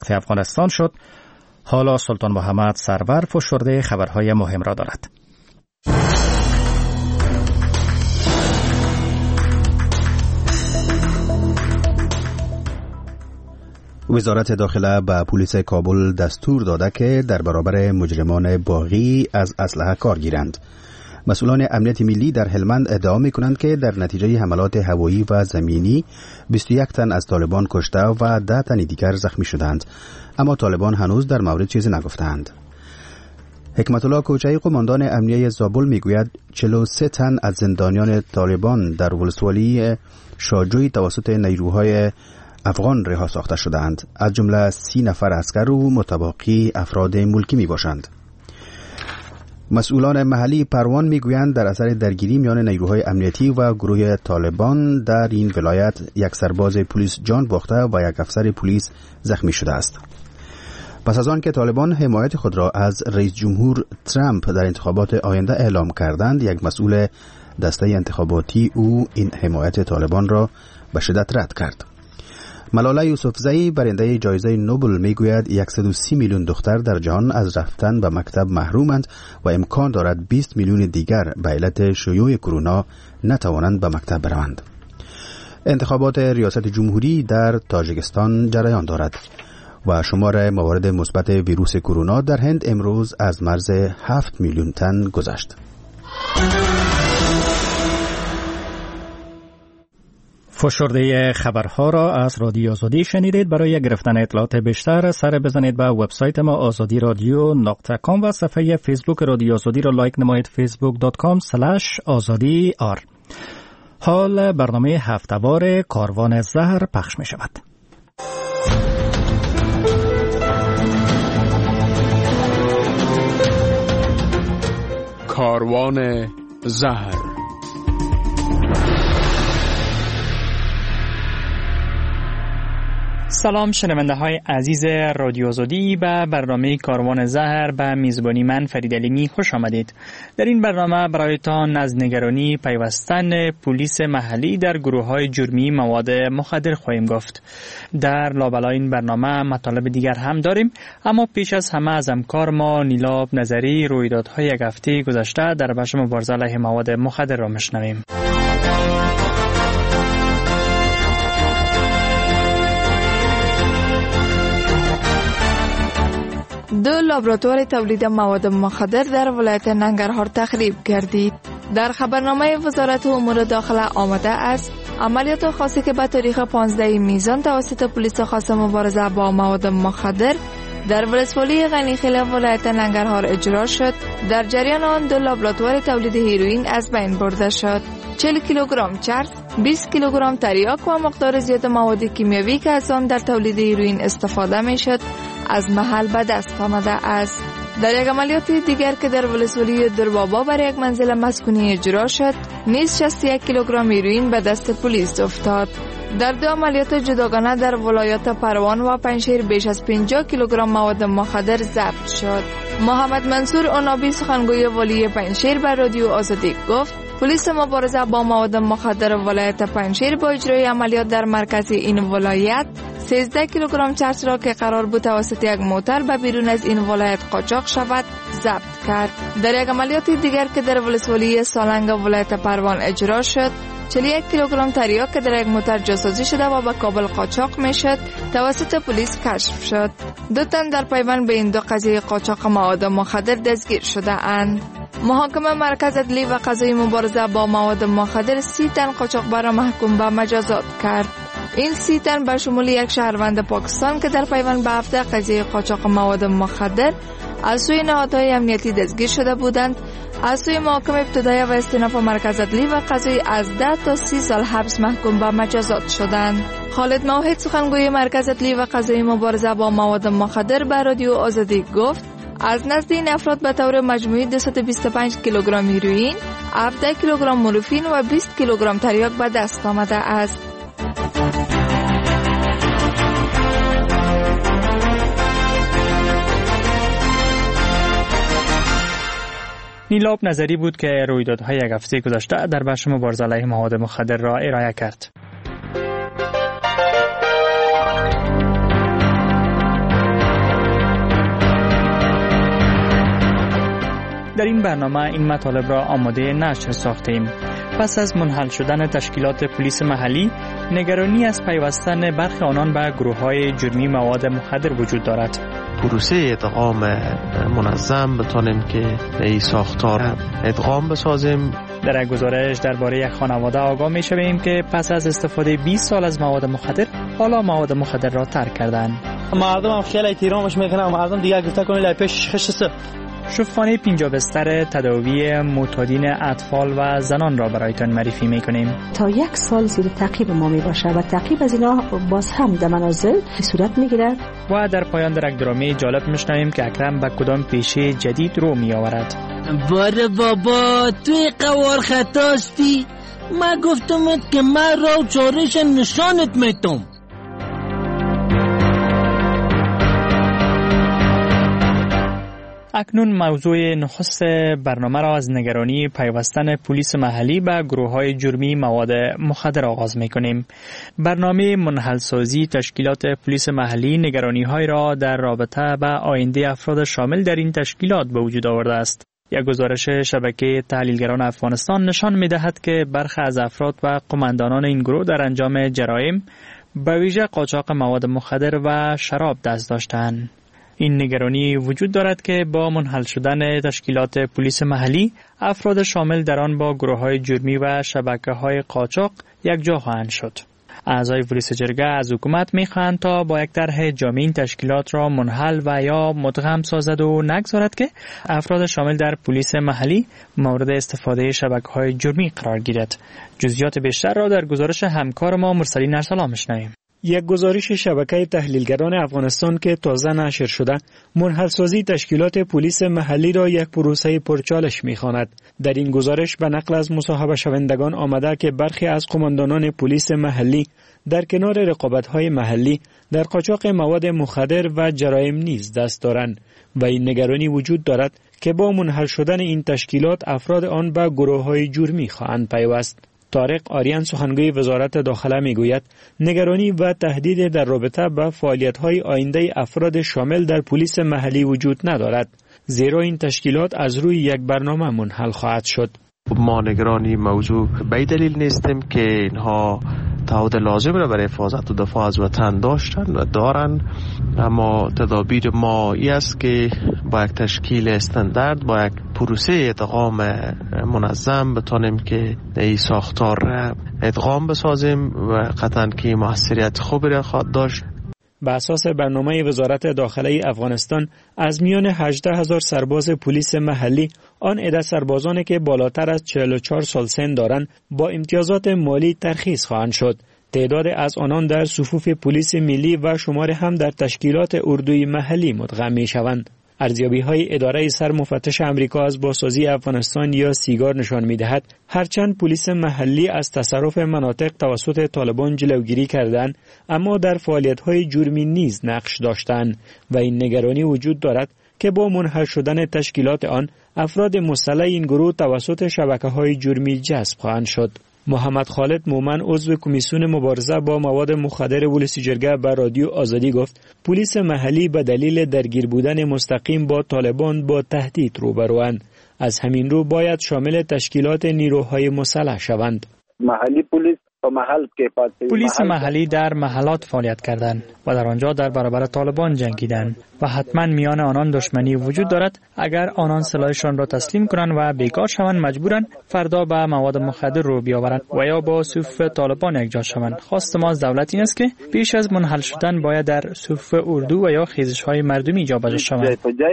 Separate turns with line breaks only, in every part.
مطبوعات افغانستان شد. حالا سلطان محمد سرور فشرده خبرهای مهم را دارد.
وزارت داخله به پلیس کابل دستور داده که در برابر مجرمان باغی از اسلحه کار گیرند. مسئولان امنیت ملی در هلمند ادعا می‌کنند که در نتیجه حملات هوایی و زمینی 21 تن از طالبان کشته و 10 تن دیگر زخمی شدند، اما طالبان هنوز در مورد چیزی نگفتند. حکمت الله کوچه‌ای قماندان امنیه زابل میگوید 43 تن از زندانیان طالبان در ولسوالی شاجوی توسط نیروهای افغان رها ساخته شدند، از جمله 30 نفر عسکر و متباقی افراد ملکی می باشند. مسئولان محلی پروان میگویند در اثر درگیری میان نیروهای امنیتی و گروه طالبان در این ولایت یک سرباز پلیس جان باخته و یک افسر پلیس زخمی شده است. پس از آن که طالبان حمایت خود را از رئیس جمهور ترامپ در انتخابات آینده اعلام کردند، یک مسئول دسته انتخاباتی او این حمایت طالبان را به شدت رد کرد. ملاله یوسفزئی برنده جایزه نوبل میگوید 130 میلیون دختر در جهان از رفتن به مکتب محرومند و امکان دارد 20 میلیون دیگر به علت شیوع کرونا نتوانند به مکتب بروند. انتخابات ریاست جمهوری در تاجیکستان جریان دارد و شمار موارد مثبت ویروس کرونا در هند امروز از مرز 7 میلیون تن گذشت.
فشرده خبرها را از رادیو آزادی شنیدید. برای گرفتن اطلاعات بیشتر سر بزنید به وبسایت ما azadiradyo.com و صفحه فیسبوک رادیو آزادی را لایک نمایید facebook.com/azadi.ar. حال برنامه هفته‌وار کاروان زهر پخش می شود.
کاروان زهر.
سلام شنونده های عزیز رادیو آزادی، به برنامه کاروان زهر به میزبانی من فرید علیمی خوش آمدید. در این برنامه برایتان از نگرانی پیوستن پلیس محلی در گروه های جرمی مواد مخدر خواهیم گفت. در لابلای این برنامه مطالب دیگر هم داریم، اما پیش از همه از همکار ما نیلاب نظری رویدادهای یک هفته گذشته در بخش مبارزه علیه مواد مخدر را میشنویم.
دو لابراتوار تولید مواد مخدر در ولایت ننگرهار تخریب گردید. در خبرنامه وزارت امور داخله آمده است عملیات خاصی که به تاریخ 15 میزان توسط پلیس خاص مبارزه با مواد مخدر در ولسوالی غنیخیل ولایت ننگرهار اجرا شد. در جریان آن دو لابراتوار تولید هیروئین از بین برده شد. 40 کیلوگرم چرس، 20 کیلوگرم تریاک و مقدار زیاد مواد کیمیاوی که از آن در تولید هیروئین استفاده می شد از محل به دست آمده است. در یک عملیات دیگر که در ولسوالی دربابا بر یک منزل مسکونی اجرا شد، نیز 61 کیلوگرم هیروئین به دست پلیس افتاد. در دو عملیات جداگانه در ولایات پروان و پنجشیر بیش از 50 کیلوگرم مواد مخدر ضبط شد. محمد منصور عنابی سخنگوی والی پنجشیر بر رادیو آزادی گفت پلیس مبارزه با مواد مخدر ولایت پنجشیر با اجرای عملیات در مرکز این ولایت 13 کیلوگرم چرس را که قرار بود توسط یک موتر به بیرون از این ولایت قاچاق شود ضبط کرد. در یک عملیات دیگر که در ولسوالی سالنگ ولایت پروان اجرا شد، 41 کیلوگرم تریاک که در یک موتر جاسازی شده و به کابل قاچاق میشد توسط پلیس کشف شد. 2 تن در پیوند به این دو قضیه قاچاق مواد مخدر دستگیر شده اند. محاکمه مرکز عدلی و قضایی مبارزه با مواد مخدر 30 تن قاچاقبر را محکوم به مجازات کرد. این 30 تن به شمول یک شهروند پاکستان که در پیوند به 17 قضیه قاچاق مواد مخدر از سوی نهادهای امنیتی دستگیر شده بودند، از سوی محاکمه ابتدایی و استئناف مرکز عدلی و قضایی از 10 تا 30 سال حبس محکوم به مجازات شدند. خالد موحد سخنگوی مرکز عدلی و قضایی مبارزه با مواد مخدر به رادیو آزادی گفت از نزد این افراد به طور مجموعی 225 کیلوگرم هیروئین، 17 کیلوگرم مورفین و 20 کیلوگرم تریاک به دست آمده است.
نیلاب نظری بود که رویدادهای یک هفته گذشته در بخش مبارزه علیه مواد مخدر را ارائه کرد. در این برنامه این مطالب را آماده نشر ساختیم. پس از منحل شدن تشکیلات پلیس محلی، نگرانی از پیوستن برخی آنان به گروه‌های جرمی مواد مخدر وجود دارد.
پروسه ادغام منظم بتونیم که این ساختار ادغام بسازیم.
در گزارش درباره یک خانواده آگاه می‌شویم که پس از استفاده 20 سال از مواد مخدر، حالا مواد مخدر را ترک کردند.
مردم هم خیلی احترامش میکنن و مردم دیگه گفته کنه لای پیش خشسته.
شفاخانه 50 بستر تداوی معتادین اطفال و زنان را برایتان معرفی میکنیم.
تا 1 سال زیر تعقیب ما می باشه و تعقیب از اینا باز هم در منازل صورت میگیرد.
و در پایان در یک درامه جالب میشنویم که اکرم به کدام پیشه جدید رو میآورد.
باره بابا توی قوار خطاستی، من گفتمت که من را چارش نشانت میتم.
اکنون موضوع نخست برنامه را از نگرانی پیوستن پلیس محلی به گروه‌های جرمی مواد مخدر آغاز می‌کنیم. برنامه منحل‌سازی تشکیلات پلیس محلی نگرانی‌های را در رابطه با آینده افراد شامل در این تشکیلات به وجود آورده است. یک گزارش شبکه تحلیلگران افغانستان نشان می‌دهد که برخی از افراد و قماندانان این گروه در انجام جرایم به ویژه قاچاق مواد مخدر و شراب دست داشتند. این نگرانی وجود دارد که با منحل شدن تشکیلات پلیس محلی، افراد شامل در آن با گروه‌های جرمی و شبکه‌های قاچاق یک جا خواهند شد. اعضای پلیس جرگه از حکومت می‌خواهند تا با یک طرح جامع این تشکیلات را منحل و یا مدغم سازد و نگذارد که افراد شامل در پلیس محلی مورد استفاده شبکه‌های جرمی قرار گیرد. جزئیات بیشتر را در گزارش همکار ما مرسلین ارسلان می‌شنویم.
یک گزارش شبکه تحلیلگران افغانستان که تازه نشر شده، منحل‌سازی تشکیلات پلیس محلی را یک پروسه پرچالش می‌خواند. در این گزارش به نقل از مصاحبه شوندگان آمده که برخی از قماندانان پلیس محلی در کنار رقابت‌های محلی در قاچاق مواد مخدر و جرایم نیز دست دارند و این نگرانی وجود دارد که با منحل شدن این تشکیلات افراد آن به گروه‌های جرمی خواهند پیوست. طارق آریان سخنگوی وزارت داخله میگوید نگرانی و تهدید در رابطه با فعالیت‌های آینده افراد شامل در پلیس محلی وجود ندارد، زیرا این تشکیلات از روی یک برنامه منحل خواهد شد.
ما نگرانی موضوع به دلیل نیستیم که اینها تعهد لازم را برای حفاظت و دفاع از وطن داشتن و دارن، اما تدابیر ما ای است که با یک تشکیل استاندارد، با یک پروسه ادغام منظم بتونیم که این ساختار را ادغام بسازیم و قطعاً که موثریت خوبی را خواهد داشت.
به اساس برنامه وزارت داخله افغانستان از میان 18,000 سرباز پلیس محلی، آن عدد سربازانی که بالاتر از 44 سال سن دارند با امتیازات مالی ترخیص خواهند شد. تعداد از آنان در صفوف پلیس ملی و شمار هم در تشکیلات اردوی محلی مدغم می شوند. ارزیابی‌های اداره سرمفتش امریکا از بازسازی افغانستان یا سیگار نشان می‌دهد هرچند پلیس محلی از تصرف مناطق توسط طالبان جلوگیری کردند، اما در فعالیت‌های جرمی نیز نقش داشتند و این نگرانی وجود دارد که با منحل شدن تشکیلات آن افراد مسلح این گروه توسط شبکه‌های جرمی جذب خواهند شد. محمد خالد مومن عضو کمیسیون مبارزه با مواد مخدر ولسی جرگه به رادیو آزادی گفت پلیس محلی به دلیل درگیر بودن مستقیم با طالبان با تهدید روبروند. از همین رو باید شامل تشکیلات نیروهای مسلح شوند.
محلی پلیس
محلی در محلات فعالیت کردند و در آنجا در برابر طالبان جنگیدند و حتما میان آنان دشمنی وجود دارد. اگر آنان سلاحشان را تسلیم کنند و بیکار شوند مجبورند فردا به مواد مخدر رو بیاورند و یا با صفوف طالبان یکجا شوند. خواست ما از دولت این است که پیش از منحل شدن باید در صفوف اردو و یا خیزش‌های مردمی جابجا شوند.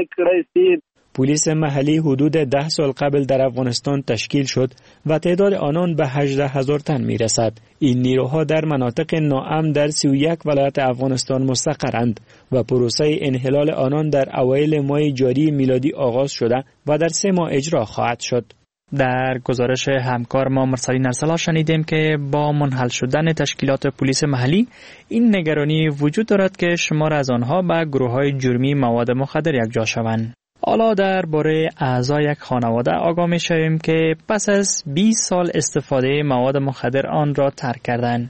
پلیس محلی حدود 10 سال قبل در افغانستان تشکیل شد و تعداد آنان به 18,000 تن می رسد. این نیروها در مناطق ناامن در 31 ولایت افغانستان مستقرند و پروسه انحلال آنان در اوایل ماه جاری میلادی آغاز شده و در 3 ماه اجرا خواهد شد.
در گزارش همکار ما مرسلین ارسلان شنیدیم که با منحل شدن تشکیلات پلیس محلی این نگرانی وجود دارد که شمار از آنها به گروه‌های جرمی مواد مخدر یکجا شوند. حالا درباره اعضای یک خانواده آگاه می‌شویم که پس از 20 سال استفاده مواد مخدر آن را ترک کردند.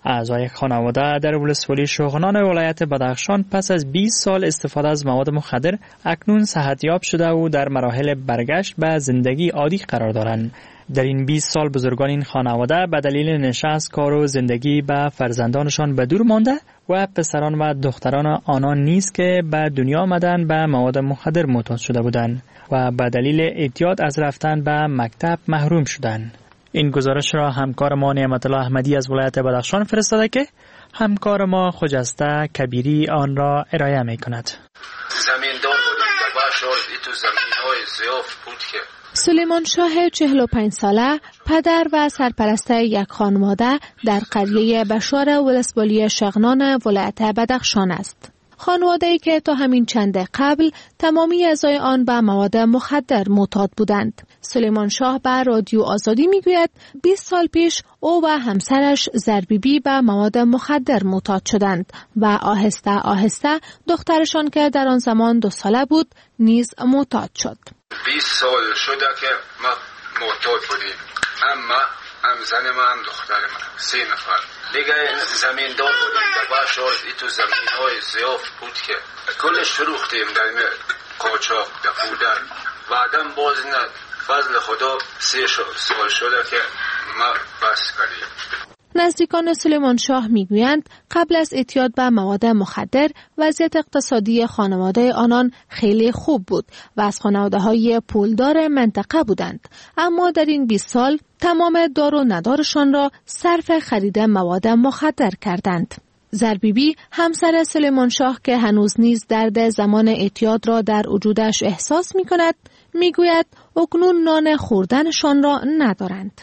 اعضای خانواده در ولسوالی شغنان ولایت بدخشان پس از 20 سال استفاده از مواد مخدر اکنون صحتیاب شده و در مراحل برگشت به زندگی عادی قرار دارند. در این 20 سال بزرگان این خانواده به دلیل نشست کار و زندگی به فرزندانشان به دور مانده و پسران و دختران آنان نیز که به دنیا آمدن به مواد مخدر معتاد شده بودند و به دلیل اعتیاد از رفتن به مکتب محروم شدند. این گزارش را همکار ما نعمت الله احمدی از ولایت بدخشان فرستاده که همکار ما خجسته کبیری آن را ارائه می کند.
زمیندار بودیم و باشور تو زمین‌های زیاف بود که
سلیمان شاه 45 ساله پدر و سرپرست یک خانواده در قریه بشار ولسوالی شغنان ولایت بدخشان است. خانواده‌ای که تا همین چند قبل تمامی اعضای آن به مواد مخدر معتاد بودند. سلیمان شاه به رادیو آزادی میگوید 20 سال پیش او و همسرش زربیبی به مواد مخدر معتاد شدند و آهسته آهسته دخترشان که در آن زمان 2 ساله بود نیز معتاد شد.
20 سال شده که ما معتاد بودیم، اما هم زن ما هم دختر ما 3 نفر دیگه زمیندار بودیم و باشار تو زمین‌های زیاف بود که کلش فروختیم در قاچاق در بودن بعدم باز نه فضل خدا 3 سال شده که ما بس کردیم.
نزدیکان سلیمان شاه میگویند قبل از اعتیاد به مواد مخدر وضعیت اقتصادی خانواده آنان خیلی خوب بود و از خانواده‌های پولدار منطقه بودند، اما در این 20 سال تمام دار و ندارشان را صرف خرید مواد مخدر کردند. زربیبی همسر سلیمان شاه که هنوز نیز درد زمان اعتیاد را در وجودش احساس می‌کند میگوید اکنون نان خوردنشان را ندارند.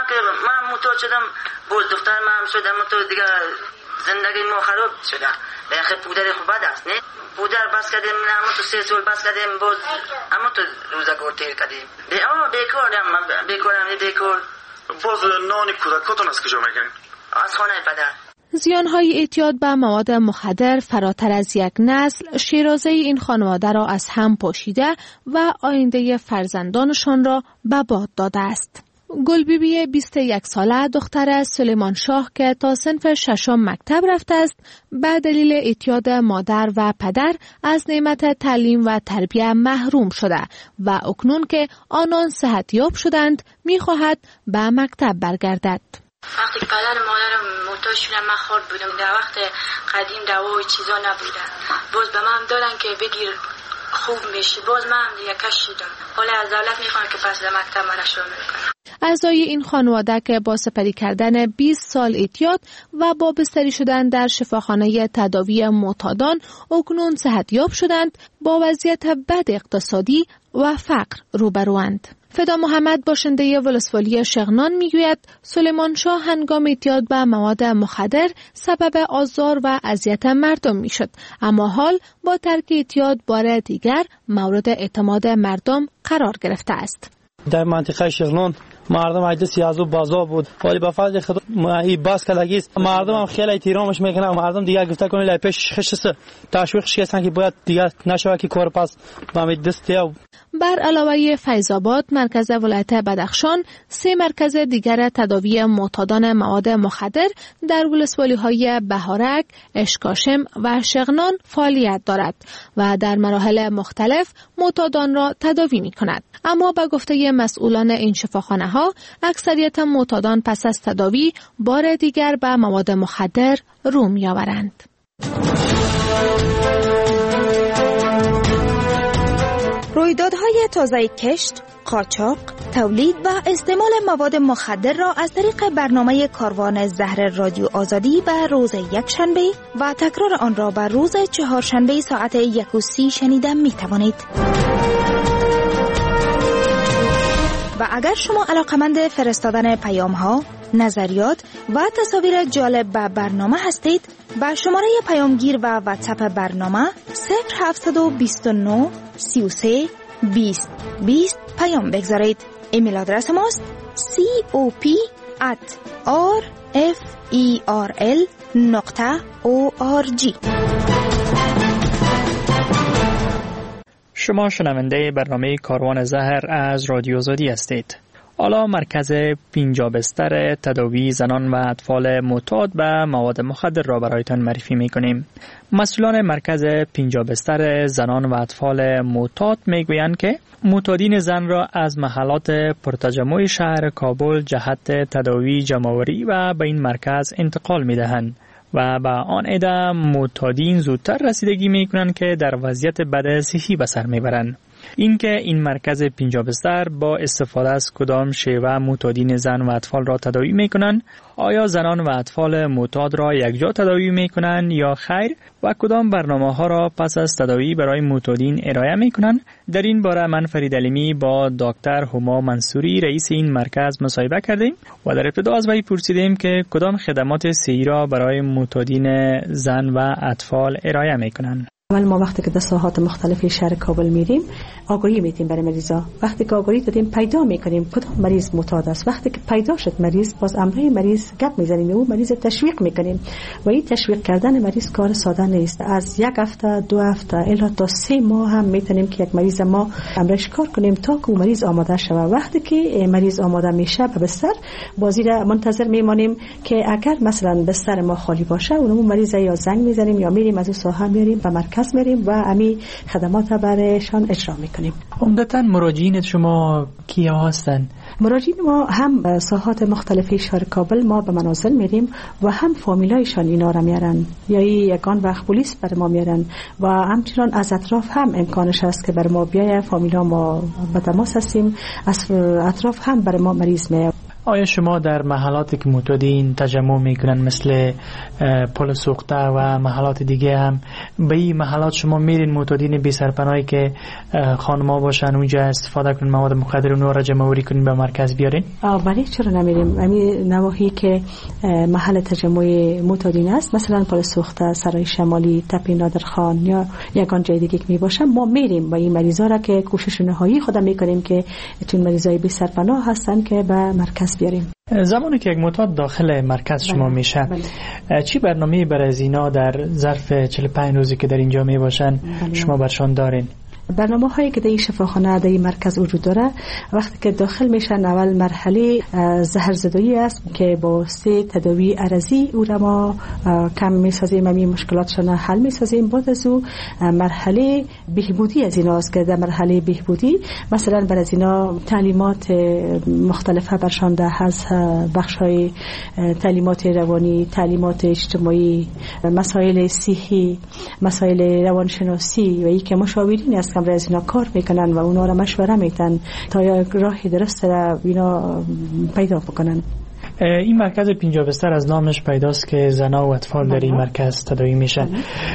من معتاد شدم، باز دختر من شدم معتاد، دیگه زندگی ما خراب شده. بخیر پودر خوب بد است نه؟ پودر بس کردیم، اما تو 3 سال بس کردیم، باز اما تو روزگار تیر کردیم. بیکارم.
باز نان کودکاتون از کجا میگیرین؟
از خانه پدر.
زیانهای اعتیاد به مواد مخدر فراتر از یک نسل شیرازه این خانواده را از هم پاشیده و آینده فرزندانشان را به باد داده است. گلبیبی 21 ساله دختر سلیمان شاه که تا صنف 6 مکتب رفته است به دلیل اعتیاد مادر و پدر از نعمت تعلیم و تربیت محروم شده و اکنون که آنان صحتیاب شدند می‌خواهد به مکتب برگردد.
وقتی پدر مادرم معتاد شدن من خورد بودم، در وقت قدیم دوا و چیزا نبودن، باز به من دادن که بگیر خوب میشی، باز من دیگه کشیدم. حالا از دولت میخوام که پس در مکتب من شامل کنم.
اعضای این خانواده که با سپری کردن 20 سال اعتیاد و با بستری شدن در شفاخانه تداوی معتادان اکنون صحتیاب شدند، با وضعیت بد اقتصادی و فقر روبروند. فدا محمد باشنده ولسوالی شغنان میگوید سلیمان شاه هنگام اعتیاد به مواد مخدر سبب آزار و اذیت مردم میشد، اما حال با ترک اعتیاد بار دیگر مورد اعتماد مردم قرار گرفته است.
در منطقه شغنان مردم عجز یازو بازا بود، ولی با فضل خدا این باز کلاگیست مردم هم خیلی احترامش میکنن. مردم دیگه گفته کنه لای پیش خشس تشویقش کردن که باید دیگه نشوه که کار پس با دستیو.
بر علاوه فیض آباد مرکز ولایت بدخشان 3 مرکز دیگر تداوی معتادان مواد مخدر در ولسوالی‌های بهارک، اشکاشم و شغنان فعالیت دارد و در مراحل مختلف معتادان را تداوی می‌کند. اما به گفته مسئولان این شفاخانه‌ها اکثریت معتادان پس از تداوی بار دیگر به مواد مخدر رو می‌آورند.
رویدادهای تازه کشت، قاچاق، تولید و استعمال مواد مخدر را از طریق برنامه کاروان زهر رادیو آزادی به روز یکشنبه و تکرار آن را به روز چهارشنبه ساعت 1:30 شنیدن می توانید. و اگر شما علاقمند فرستادن پیام ها، نظریات و تصاویر جالب به برنامه هستید، با شماره پیامگیر و واتساپ برنامه 0729 33 20 20 پیام بگذارید. ایمیل آدرس ماست cop@rferl.org.
شما شنونده برنامه کاروان زهر از رادیو آزادی هستید. حالا مرکز 50 بستر تداوی زنان و اطفال معتاد به مواد مخدر را برایتان معرفی می‌کنیم. مسئولان مرکز 50 بستر زنان و اطفال معتاد میگویند که معتادین زن را از محلات پرتجمع شهر کابل جهت تداوی جمع‌آوری و به این مرکز انتقال می‌دهند و به آن عده معتادین زودتر رسیدگی می‌کنند که در وضعیت بد صحی به سر می‌برند. اینکه این مرکز 50 بستر با استفاده از کدام شیوه معتادین زن و اطفال را تداوی میکنند، آیا زنان و اطفال معتاد را یکجا تداوی میکنند یا خیر و کدام برنامه ها را پس از تداوی برای معتادین ارائه میکنند، در این باره من فرید علیمی با دکتر هما منصوری رئیس این مرکز مصاحبه کردیم و در ابتدا از وی پرسیدیم که کدام خدمات صحی را برای معتادین زن و اطفال ارائه میکنند.
اول ما وقتی که در ساحات مختلف شهر کابل میریم آگاهی میدیم برای مریضا. وقتی که آگاهی دادیم پیدا میکنیم کدام مریض معتاد است. وقتی که پیدا شد مریض باز امروی مریض گپ میزنیم و مریض تشویق میکنیم و این تشویق کردن مریض کار ساده نیست. از یک هفته 2 هفته الی تا 3 ماه هم میتونیم که یک مریض ما امرش کار کنیم تا که مریض آماده شود. وقتی که مریض آماده میشه به بستر بازی را منتظر میمانیم که اگر مثلا بستر ما خالی باشه اون مریض یا زنگ میزنیم یا میریم از اون ساحه میاریم به مرکز میریم و امی خدمات برایشان اجرا میکنیم.
عمدتاً مراجعین شما کیا هستند؟
مراجعین ما هم ساحات مختلف شهر کابل ما به منازل میریم و هم فامیلایشان اینا را میارن یا یگان وقت پلیس بر ما میارن و همچنان از اطراف هم امکانش هست که بر ما بیای فامیلا ما به تماس هستیم از اطراف هم بر ما مریض میاد.
آیا شما در محلاتی که معتادین تجمع میکنن مثل پل سوخته و محلات دیگه هم به این محلات شما میرین معتادین بی سرپناهی که خانما باشن اونجا استفاده کنن مواد مخدر اونها را جمع‌آوری کنین به مرکز بیارین؟
بله چرا نمیریم. همین نواحی که محل تجمع معتادین است مثلا پل سوخته، سرای شمالی، تپه نادرخان یا یگان جای دیگه که میباشن ما میریم با این مریضا را که کوشش نهایی خودم میکنیم که چون مریضای بی سرپناه هستن که به مرکز بیاریم.
زمانی که یک معتاد داخل مرکز شما میشه چی برنامه‌ای برای اینا در ظرف 45 روزی که در اینجا میباشن شما برشان دارین؟
برنامه هایی که در این شفاخانه در این مرکز وجود داره وقتی که داخل میشن اول مرحله زهرزدایی است که با 3 تداوی عرضی او را ما کم میسازیم همین مشکلاتشان حل میسازیم. بعد از او مرحله بهبودی از اینا است که در مرحله بهبودی مثلا بر از اینا تعلیمات مختلفه برشان ده از بخش های تعلیمات روانی، تعلیمات اجتماعی، مسائل صحی، مسائل روانشناسی و ای که مشاورین است که از اینا کار میکنن و اونا را مشوره میدن تا یا راه درست را اینا پیدا بکنن.
این مرکز 50 بستر از نامش پیداست که زنا و اطفال در این مرکز تداوی میشن.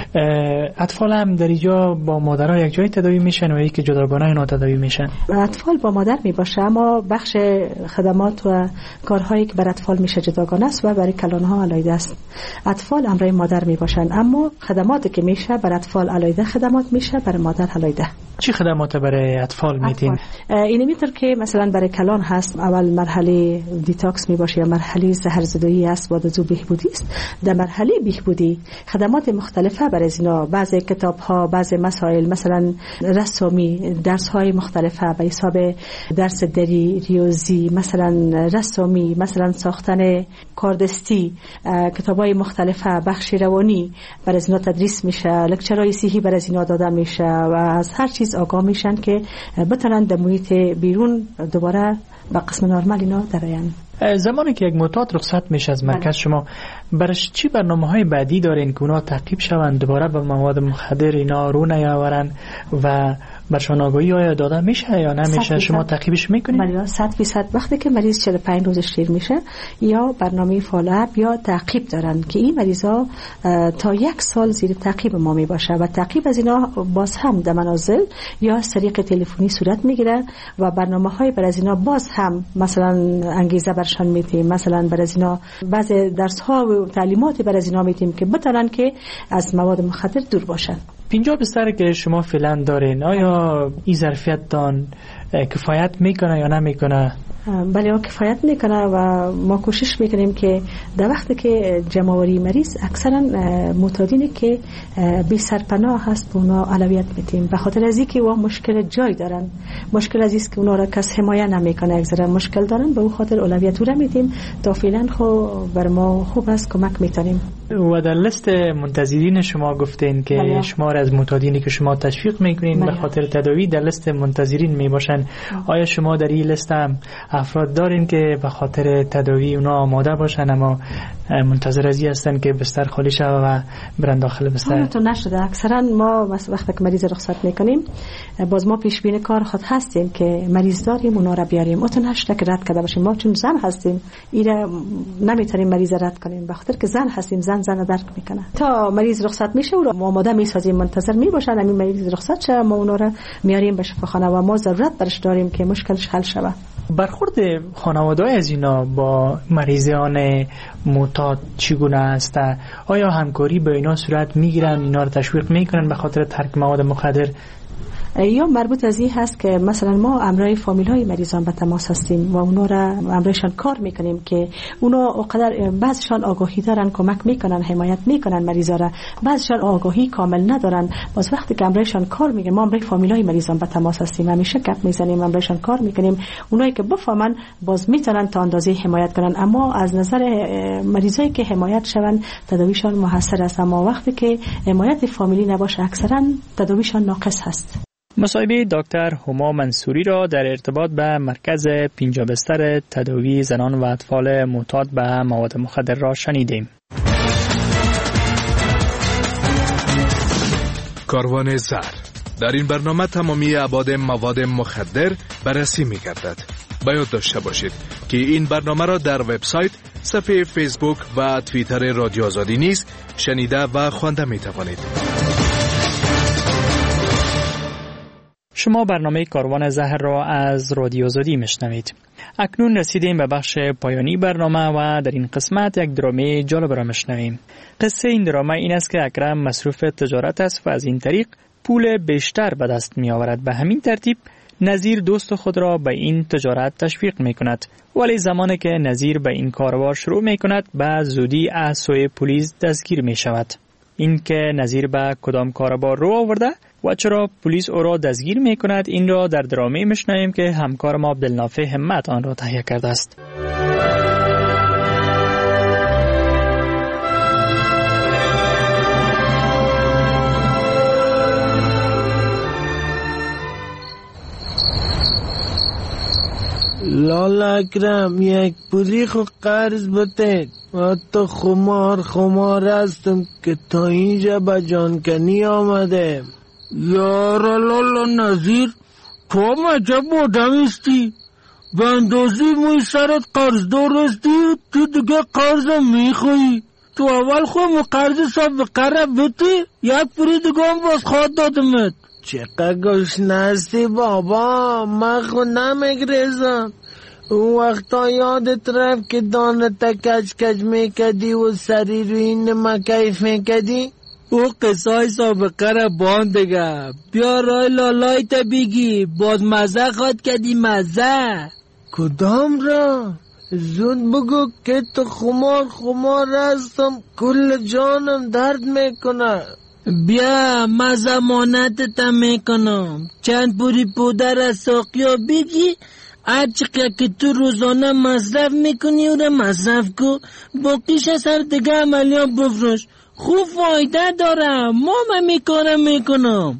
اطفال هم در اینجا با مادرها یک جای تداوی میشن و یکی جداگانه اینا تداوی میشن؟
اطفال با مادر میباشه اما بخش خدمات و کارهایی که بر اطفال میشه جداگانه است و برای کلانها علیده است. اطفال امرای مادر میباشن اما خدماتی که میشه بر اطفال علیده خدمات میشه بر مادر علیده.
چی خدمات برای اطفال میدین؟
این میتر که مثلا برای کلان هست اول مرحله دیتاکس میباشه یا مرحله زهرزدایی است بعد از بهبودی است. در مرحله بهبودی خدمات مختلفه برای اینا، بعضی کتاب ها، بعضی مسائل مثلا رسمی، درس های مختلفه به حساب درس دری، ریاضی، مثلا رسمی، مثلا ساختن کاردستی، کتاب های مختلفه، بخش روانی برای اینا تدریس میشه، لکچرهای صحی برای اینا داده میشه و از هر چیز آگاه میشن که بتونن در محیط بیرون دوباره به قسم نرمال اینا درآین.
زمانی که یک معتاد رخصت میشه از مرکز شما برش چی برنامه‌های بعدی دارین که اونا تعقیب شوند دوباره به مواد مخدر اینا رو نیاورن و برشان آگاهی آیا داده میشه یا نمیشه؟ شما تعقیبش میکنید؟
بله 100% وقتی که مریض 45 روزش تیر میشه یا برنامه فالوآپ یا تعقیب دارن که این مریضا تا 1 سال زیر تعقیب ما میباشه و تعقیب از اینا باز هم در منازل یا از طریق تلفنی صورت میگیره و برنامه‌های بر از اینا باز هم مثلا انگیزه برشان میدیم، مثلا بر از اینا بعض درس ها و تعلیمات بر از اینا میدیم که بتونن که از مواد مخدر دور باشن.
50 بستر که شما فعلا دارین آیا این ظرفیت دان کفایت میکنه یا نمیکنه
بله کفایت میکنه و ما کوشش میکنیم که در وقتی که جمع‌آوری مریض اکثرا معتادینی که بی سرپناه هست اونا اولویت میدیم، به خاطر از اینکه اون مشکل جای دارن، مشکل از است که اونا را کس حمایت نمیکنه، اکثرا مشکل دارن، به اون خاطر اولویت رو میدیم تا فعلا خو بر ما خوب است کمک میتونیم.
و در لیست منتظرین شما گفتین که شمار از معتادینی که شما تشویق میکنین به خاطر تداوی در لیست منتظرین میباشن. آیا شما در این لیست هم افراد دارین که به خاطر تداوی اونا آماده باشن اما منتظر ازی هستن که بستر خالی شود و برن داخل بستر؟
تو نشده. اکثرا ما وقتی که مریض رخصت میکنیم باز ما پیش بین کار خود هستیم که مریض داریم اونا را بیاریم. تو نشده که رد کرده باشیم. ما چون زن هستیم ایره نمیتونیم مریض رد کنیم به خاطر که زن هستیم. زن درک میکنه. تا مریض رخصت میشه او را آماده میسازیم، منتظر میباشن همین مریض رخصت شه ما اونا را میاریم به شفاخانه و ما ضرورت برش داریم که مشکلش حل شود.
برخورد خانواده‌های از اینا با مریضان معتاد چگونه است؟ آیا همکاری با اینا صورت میگیرن، اینا رو تشویق میکنن به خاطر ترک مواد مخدر؟
یا مربوط از این هست که مثلا ما امرای فامیل های مریضان به تماس هستیم و اونا را امرایشان کار میکنیم که اونا اونقدر بعضشان آگاهی دارن کمک میکنن حمایت میکنن مریضا را، بعضشان آگاهی کامل ندارن. باز وقتی که امرایشان کار میگه ما امرای فامیل های مریضان به تماس هستیم، همیشه گپ میزنیم، امرایشان کار میکنیم، اونایی که بفهمن باز میتونن تا اندازه حمایت کنن. اما از نظر مریضایی که حمایت شون تداویشان موثر است، اما وقتی که حمایت فامیلی نباشه اکثرا تداویشان ناقص هست.
مصاحبه دکتر هما منصوری را در ارتباط به مرکز 5 بستر تداوی زنان و اطفال معتاد به مواد مخدر را شنیدیم.
کاروان زهر. در این برنامه تمامی ابعاد مواد مخدر بررسی می گردد. باید داشته باشید که این برنامه را در وبسایت، صفحه فیسبوک و توییتر رادیو آزادی نیز شنیده و خوانده می توانید.
شما برنامه کاروان زهر را از رادیو آزادی میشنوید. اکنون رسیدیم به بخش پایانی برنامه و در این قسمت یک درامه جالب را میشنویم. قصه این درامه این است که اکرم مصروف تجارت است و از این طریق پول بیشتر به دست می آورد. به همین ترتیب نظیر دوست خود را به این تجارت تشویق می کند، ولی زمانی که نظیر به این کاروبار شروع می کند به زودی از سوی پلیس دستگیر می شود. این که نظیر به کدام کاروبار رو آورده و چرا پلیس او را دستگیر می کند این را در درامه میشنویم که همکار ما عبدالنافع همت آن را تهیه کرده است.
لالا اکرم یک پولی خو قرض بده. تو خمار هستم که تا اینجا به جانکنی آمده.
یارا لالا نظیر تو هم عجب آدم استی. به اندازی موی سرت قرض دارستی تو دیگه قرض میخوایی. تو اول خواهم قرض سب قرب بتی یک پولی دیگه هم باز خواهد دادمت.
چقدر گشنه هستی بابا، من خود نمیگریزم. اون وقتا یادت رفت که دانتا کچ میکدی و سری روی این مکیف میکدی؟
او قصای سابقه را باندگه. بیا رای لالای تا بگی باز مزه خواد کدی مزه.
کدام را؟ زود بگو که تو خمار هستم، کل جانم درد میکنه.
بیا من ضمانت تا میکنم. چند پوری پودر از ساقیا بگی، هر چقدر که تو روزانه مصرف میکنی او را مصرف کن، باقیش از هر دیگه عملیات بفروش. خوب فایده داره. ما میکارم میکنم.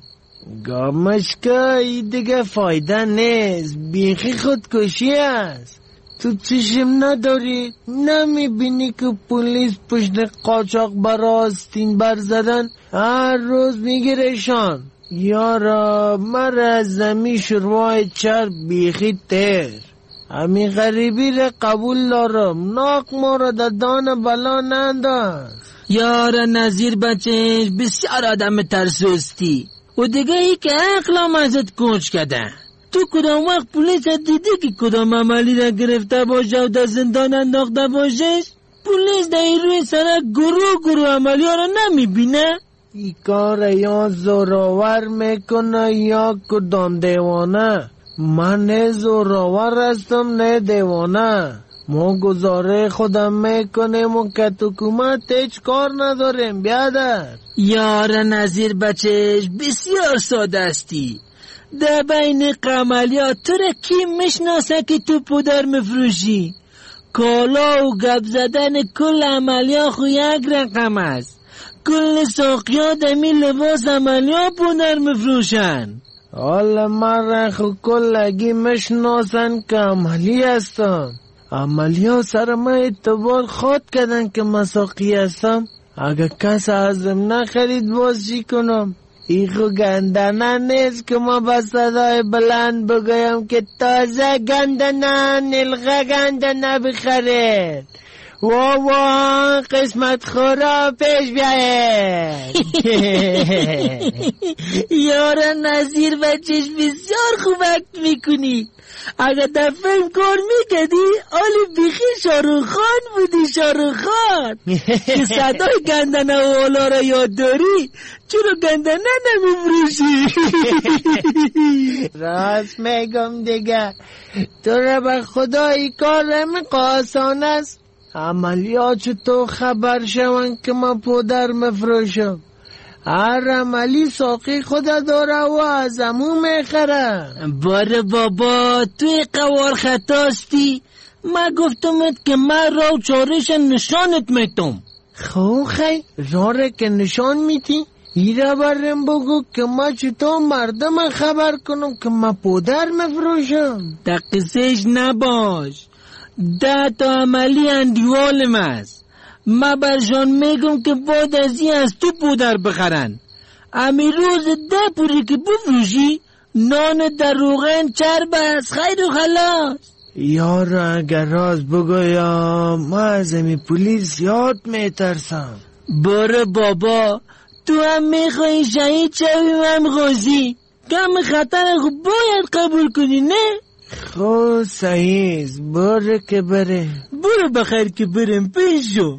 گامشکا این دیگه فایده نیست، بیخی خودکشی است. تو چشم نداری؟ نمیبینی که پلیس پشت قاچاق برا آستین برزدن هر روز میگیرشان؟ یارا مرا از زمین شروع چرب بیخی تر. همین غریبی را قبول دارم، ناک ما را در دان بلا ننداز.
یارا نظیر بچهش بسیار آدم ترسوستی و دیگه ای که اقلام ازت کوچ کده. تو کدام وقت پولیس دیدی که کدام عملی را گرفته باشه و در زندان انداخته باشه؟ پولیس در روی سرک گروه عملی ها را نمیبینه؟
ای کار یا زوراور میکنه یا کدام دیوانه. من نه زوراور هستم نه دیوانه. ما گزاره خودم میکنیم و که حکومت هیچ کار نداریم. بیادر
یار نظیر بچهش بسیار ساده استی. در بین قمالیات تو را کی میشناسه که تو پودر مفروشی؟ کالا و گپ زدن کل عملیات خو یک رقم است. کل ساقیات دمی لباس عملیات پودر مفروشن.
حالا من را خو کلگی میشناسن که عملی هستم. عملیات سر من اعتبار خواد کردن که من ساقی هستم. اگه کس ازم نخرید باز چی کنم؟ ایخو گندنه نیست که ما با صدای بلند بگویم که تازه گندنه نلغه گندنه بخرید. وا قسمت خورا پیش بیاید.
یار نظیر بچهش بسیار خوب اکت میکنی. اگر در فیلم کار میکردی آلی بیخی شاروخ خان بودی. شاروخ خان که صدای گندنه و اولا را یاد داری چرا گندنه نمیفروشی؟
راست میگم دیگه. تو را به خدای کار آسان است. عملیات تو خبر شون که من پودر مفروشم. هر عملی ساقی خود داره و از امو میخره.
باره بابا توی قوار خطاستی. من گفتمت که من راو چارش نشانت میتم.
خی راره که نشان میتی؟ ایره برم بگو که ما چطور مردم خبر کنم که من پودر مفروشم.
دقیقش نباش. 10 تا عملی اندیوالم است. ما برشان میگم که باید از این از تو پودر بخرن. امی روز 10 پوری که بفروشی نان در روغن چرب است. خیر و خلاص.
یار اگر راز بگویم من از امی پولیس یاد میترسم.
باره بابا تو هم میخوایی شهید شویم هم غازی. کم خطر خوب باید قبول کنی نه؟
خب صحیح باره که بره.
برو بخیر که برم پیش شو.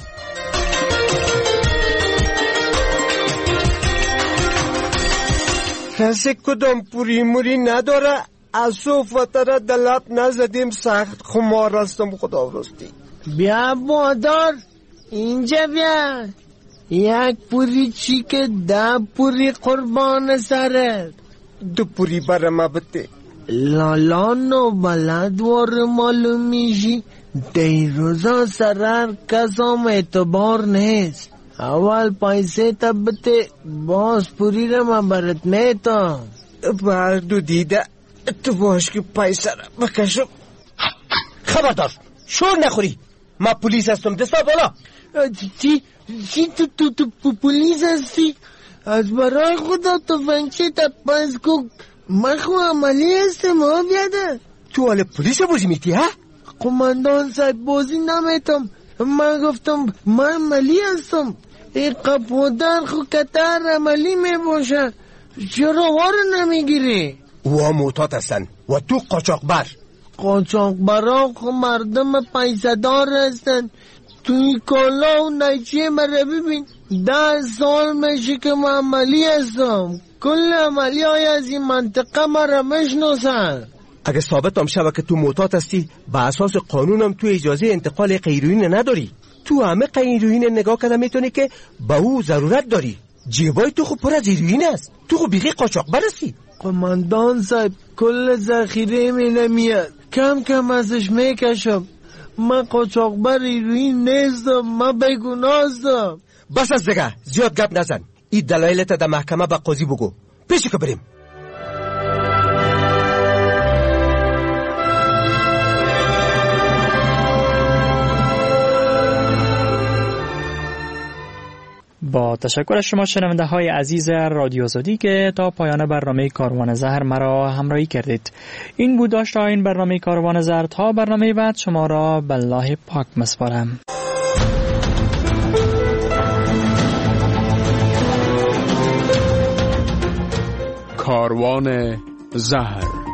کسی کدام پوری موری نداره. از صوفت را دلب نزدیم. سخت خمار هستم خدا راستی.
بیا بادار اینجا بیا. یک پوری چی که 10 پوری قربان سرت.
2 پوری برای ما بده.
لالان و بلد وار معلوم میشی. دیروزا سرر کسام اعتبار نیست. اول پیسه تبته باز پوری را من برات میتم.
بردو دیده تو باش که پیسه را بکشم. خبردار شور نخوری. ما پولیس هستم. دستا بالا.
چی تو پولیس هستی؟ از برای خدا تفنگچه تا پس کو. من خو عملی هستم ها بیاده.
تو حال پولیس بازی میتی ها؟
قماندان صاحب بازی نمیتم. من گفتم من عملی هستم. ای قپودر خو کتر عملی میباشه. چرا وار نمیگیری؟
او معتاد هستن و تو قاچاقبر.
قاچاقبرا خو مردم پیسه دار هستن. توی کالا و نیچه مرا ببین. 10 سال میشه که من عملی هستم. کل عملی های از این منطقه مرا میشناسن.
اگه ثابت هم شود که تو معتاد هستی به اساس قانونم تو اجازه انتقال هیروئین نداری. تو همه هیروئین نگاه کرده میتونی که به او ضرورت داری. جیبای تو خوب پر از هیروئین است. تو خوب بیخی قاچاقبر هستی.
قماندان صاحب کل ذخیره می نمیاد. کم کم ازش میکشم. من قاچاقبر هیروئین نیستم. من بیگناه هستم.
بس از دیگه زیاد گپ نزن. این دلایلت در محکمه به قاضی بگو. پیشی که بریم.
با تشکر از شما شنونده های عزیز رادیو آزادی که تا پایان برنامه کاروان زهر مرا همراهی کردید. این بود داشته این برنامه کاروان زهر. تا برنامه بعد شما را به الله پاک مسپارم.
کاروان زهر.